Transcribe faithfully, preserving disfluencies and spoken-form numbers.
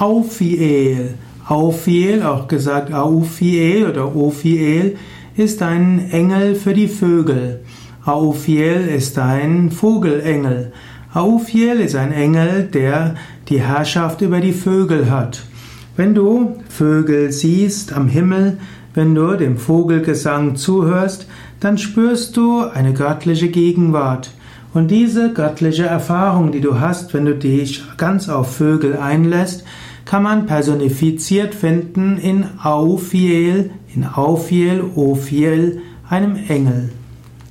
Auphiel. Auphiel, auch gesagt Auphiel oder Ophiel, ist ein Engel für die Vögel. Auphiel ist ein Vogelengel. Auphiel ist ein Engel, der die Herrschaft über die Vögel hat. Wenn du Vögel siehst am Himmel, wenn du dem Vogelgesang zuhörst, dann spürst du eine göttliche Gegenwart. Und diese göttliche Erfahrung, die du hast, wenn du dich ganz auf Vögel einlässt, kann man personifiziert finden in Auphiel, in Auphiel, Ophiel, einem Engel.